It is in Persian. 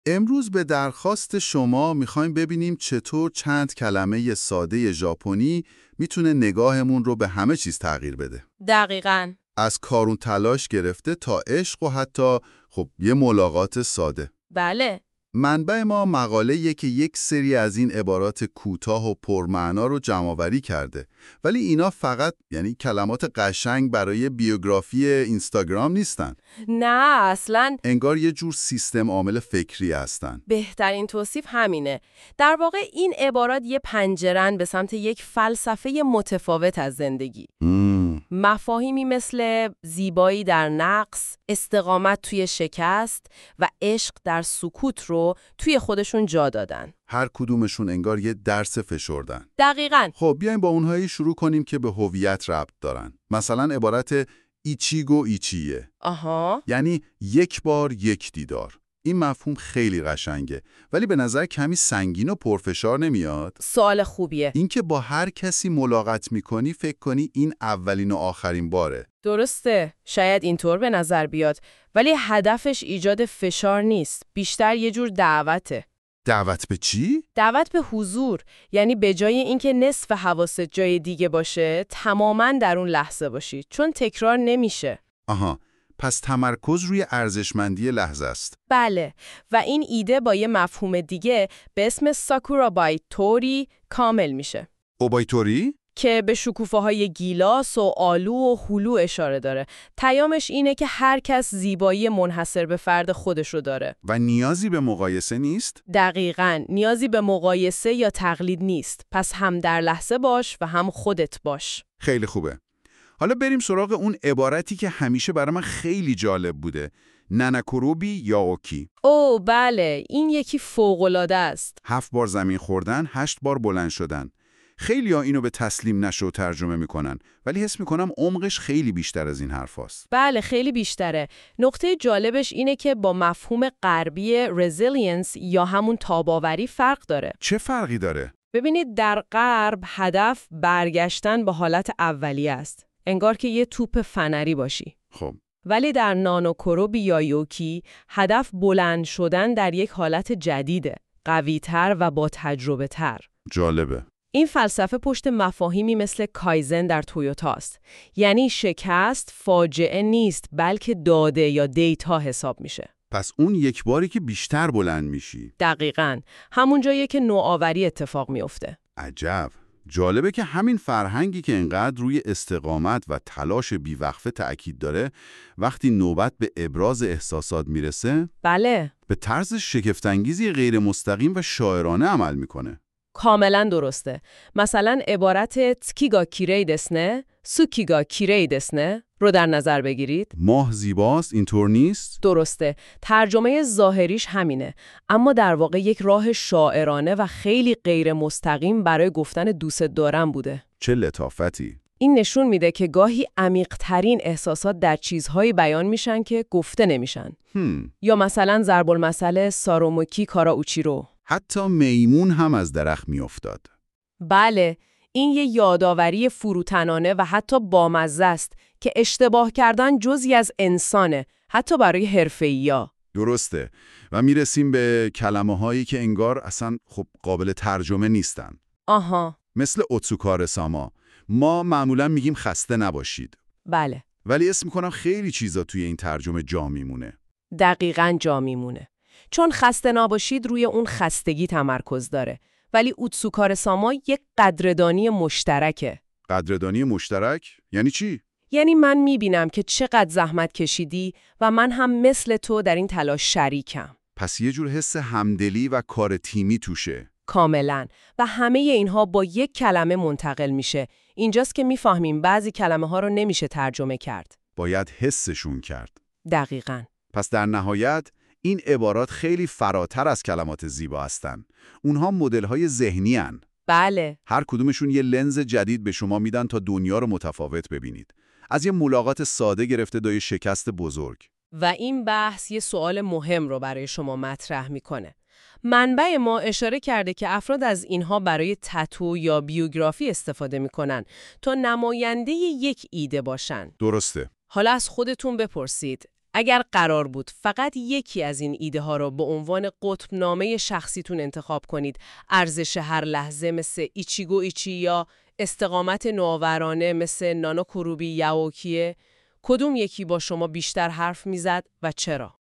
امروز به درخواست شما میخوایم ببینیم چطور چند کلمه ساده ژاپنی میتونه نگاهمون رو به همه چیز تغییر بده. دقیقاً. از کارون تلاش گرفته تا عشق و حتی یه ملاقات ساده. بله. منبع ما مقاله‌ایه که یک سری از این عبارات کوتاه و پرمعنا رو جمع‌آوری کرده. ولی اینا فقط کلمات قشنگ برای بیوگرافی اینستاگرام نیستن. نه اصلاً. انگار یه جور سیستم عامل فکری هستن. بهترین توصیف همینه. در واقع این عبارات یه پنجره‌ن به سمت یک فلسفه متفاوت از زندگی. مفاهیمی مثل زیبایی در نقص، استقامت توی شکست و عشق در سکوت رو توی خودشون جا دادن. هر کدومشون انگار یه درس فشردن. دقیقاً. بیایم با اونهایی شروع کنیم که به هویت ربط دارن. مثلا عبارت ایچیگو ایچیه. یعنی یک بار یک دیدار. این مفهوم خیلی قشنگه، ولی به نظر کمی سنگین و پرفشار نمیاد؟ سوال خوبیه. اینکه با هر کسی ملاقات میکنی فکر کنی این اولین و آخرین باره. درسته، شاید اینطور به نظر بیاد، ولی هدفش ایجاد فشار نیست، بیشتر یه جور دعوته. دعوت به چی؟ دعوت به حضور، یعنی به جای اینکه نصف حواست جای دیگه باشه، تماماً در اون لحظه باشی، چون تکرار نمیشه. پس تمرکز روی ارزشمندی لحظه است. بله، و این ایده با یه مفهوم دیگه به اسم ساکورا بایتوری کامل میشه. اوبایتوری؟ که به شکوفه‌های گیلاس و آلو و هلو اشاره داره. پیامش اینه که هر کس زیبایی منحصر به فرد خودش رو داره. و نیازی به مقایسه نیست؟ دقیقاً، نیازی به مقایسه یا تقلید نیست. پس هم در لحظه باش و هم خودت باش. خیلی خوبه. حالا بریم سراغ اون عبارتی که همیشه برای من خیلی جالب بوده. ناناکوروبی یا اوکی. بله، این یکی فوق‌العاده است. 7 بار زمین خوردن، 8 بار بلند شدن. خیلی‌ها اینو به تسلیم نشو ترجمه میکنن، ولی حس میکنم عمقش خیلی بیشتر از این حرفاست. بله، خیلی بیشتره. نقطه جالبش اینه که با مفهوم غربی resilience یا همون تاب‌آوری فرق داره. چه فرقی داره؟ ببینید، در غرب هدف برگشتن به حالت اولیه است. انگار که یه توپ فنری باشی. ولی در ناناکوروبی یا یوکی هدف بلند شدن در یک حالت جدیده، قوی‌تر و با تجربه تر. جالبه. این فلسفه پشت مفاهیمی مثل کایزن در تویوتا است. یعنی شکست فاجعه نیست، بلکه داده یا دیتا حساب میشه. پس اون یک باری که بیشتر بلند میشی. دقیقاً. همون جاییه که نوآوری اتفاق میفته. عجب. جالبه که همین فرهنگی که انقدر روی استقامت و تلاش بیوقفه تأکید داره، وقتی نوبت به ابراز احساسات میرسه، بله، به طرز شگفت‌انگیزی غیر مستقیم و شاعرانه عمل میکنه. کاملا درسته. مثلا عبارت تسکیگا کیری دسنه، سوکیگا کیری دسنه رو در نظر بگیرید. ماه زیباست، اینطور نیست؟ درسته. ترجمه ظاهریش همینه، اما در واقع یک راه شاعرانه و خیلی غیر مستقیم برای گفتن دوست دارم بوده. چه لطافتی. این نشون میده که گاهی عمیق‌ترین احساسات در چیزهایی بیان میشن که گفته نمیشن. یا مثلا ضرب المثل ساروموکی کاراوچیرو. حتی میمون هم از درخت میافتاد. بله، این یه یادآوری فروتنانه و حتی بامزه است که اشتباه کردن جزئی از انسانه، حتی برای حرفه‌ای‌ها. درسته. و میرسیم به کلمه‌هایی که انگار اصلا قابل ترجمه نیستن. مثل اوتسوکاره ساما. ما معمولا میگیم خسته نباشید. بله. ولی اسم میکنم خیلی چیزا توی این ترجمه جا میمونه. دقیقاً جا میمونه. چون خسته نباشید روی اون خستگی تمرکز داره. ولی اوتسوکاره ساما یک قدردانی مشترکه. قدردانی مشترک؟ یعنی چی؟ یعنی من میبینم که چقدر زحمت کشیدی و من هم مثل تو در این تلاش شریکم. پس یه جور حس همدلی و کار تیمی توشه. کاملاً. و همه اینها با یک کلمه منتقل میشه. اینجاست که میفهمیم بعضی کلمه ها رو نمیشه ترجمه کرد. باید حسشون کرد. دقیقاً. پس در نهایت این عبارات خیلی فراتر از کلمات زیبا هستن. اونها مدل‌های ذهنی هن. بله. هر کدومشون یه لنز جدید به شما میدن تا دنیا رو متفاوت ببینید. از یه ملاقات ساده گرفته تا یه شکست بزرگ. و این بحث یه سوال مهم رو برای شما مطرح میکنه. منبع ما اشاره کرده که افراد از اینها برای تتو یا بیوگرافی استفاده میکنن تا نماینده یک ایده باشن. درسته. حالا از خودتون بپرسید، اگر قرار بود فقط یکی از این ایده ها رو به عنوان قطبنامه شخصیتون انتخاب کنید، ارزش هر لحظه مثل ایچیگو ایچی یا استقامت نوآورانه مثل نانو کوروبی یاوکیه، کدوم یکی با شما بیشتر حرف میزد و چرا؟